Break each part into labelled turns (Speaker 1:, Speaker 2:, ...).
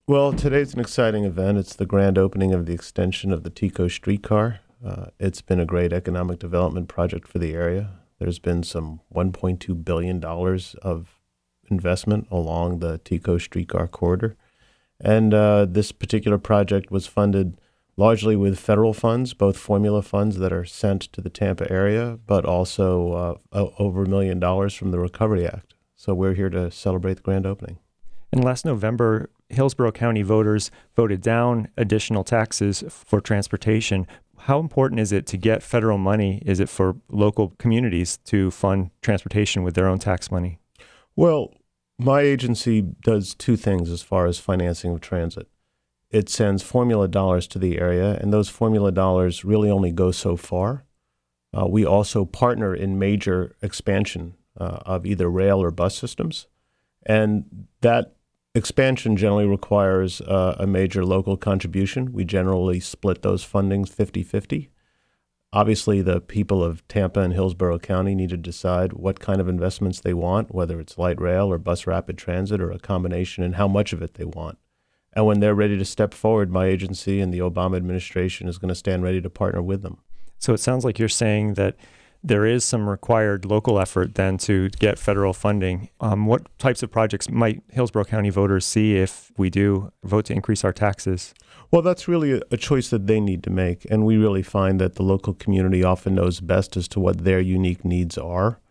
Speaker 1: Well, today's an exciting event. It's the grand opening of the extension of the TECO streetcar. It's been a great economic development project for the area. There's been some $1.2 billion of investment along the TECO streetcar corridor. And this particular project was funded largely with federal funds, both formula funds that are sent to the Tampa area, but also over $1 million from the Recovery Act. So we're here to celebrate the grand opening.
Speaker 2: And last November, Hillsborough County voters voted down additional taxes for transportation. How important is it to get federal money? Is it for local communities to fund transportation with their own tax money?
Speaker 1: Well, my agency does two things as far as financing of transit. It sends formula dollars to the area, and those formula dollars really only go so far. We also partner in major expansion of either rail or bus systems, and that expansion generally requires a major local contribution. We generally split those fundings 50-50. Obviously, the people of Tampa and Hillsborough County need to decide what kind of investments they want, whether it's light rail or bus rapid transit or a combination, and how much of it they want. And when they're ready to step forward, my agency and the Obama administration is going to stand ready to partner with them.
Speaker 2: So it sounds like you're saying that there is some required local effort then to get federal funding. What types of projects might Hillsborough County voters see if we do vote to increase our taxes?
Speaker 1: Well, that's really a choice that they need to make. And we really find that the local community often knows best as to what their unique needs are.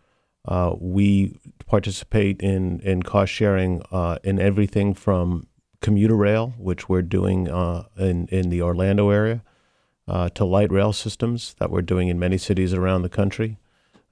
Speaker 1: We participate in cost sharing in everything from commuter rail, which we're doing in the Orlando area, to light rail systems that we're doing in many cities around the country,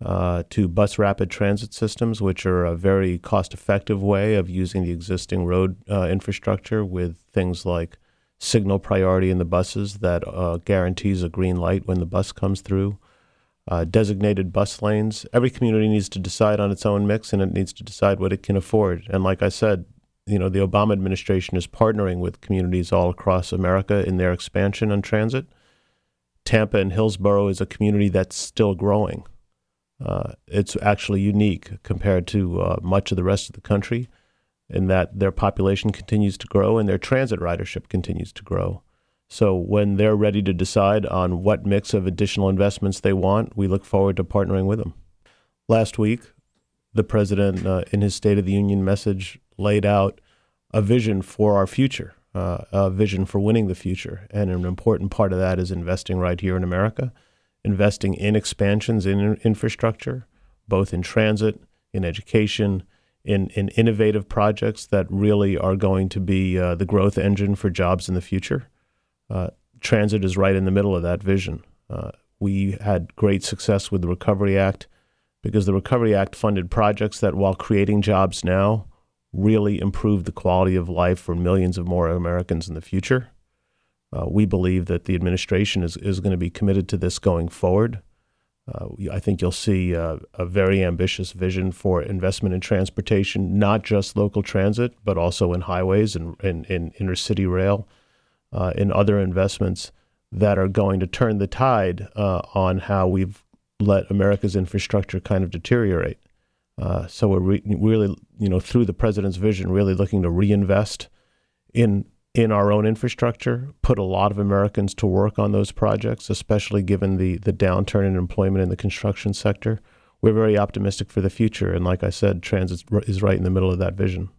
Speaker 1: to bus rapid transit systems, which are a very cost-effective way of using the existing road infrastructure with things like signal priority in the buses that guarantees a green light when the bus comes through, designated bus lanes. Every community needs to decide on its own mix, and it needs to decide what it can afford. And like I said, the Obama administration is partnering with communities all across America in their expansion on transit. Tampa and Hillsborough is a community that's still growing. It's actually unique compared to much of the rest of the country in that their population continues to grow and their transit ridership continues to grow. So when they're ready to decide on what mix of additional investments they want, we look forward to partnering with them. Last week, the president, in his State of the Union message, laid out a vision for our future. A vision for winning the future. And an important part of that is investing right here in America, investing in expansions in infrastructure, both in transit, in education, in innovative projects that really are going to be the growth engine for jobs in the future. Transit is right in the middle of that vision. We had great success with the Recovery Act because the Recovery Act funded projects that, while creating jobs now, really improve the quality of life for millions of more Americans in the future. We believe that the administration is going to be committed to this going forward. I think you'll see a very ambitious vision for investment in transportation, not just local transit, but also in highways and in intercity rail, in other investments that are going to turn the tide on how we've let America's infrastructure kind of deteriorate. So we're really, through the president's vision, really looking to reinvest in our own infrastructure, put a lot of Americans to work on those projects, especially given the downturn in employment in the construction sector. We're very optimistic for the future. And like I said, transit is right in the middle of that vision.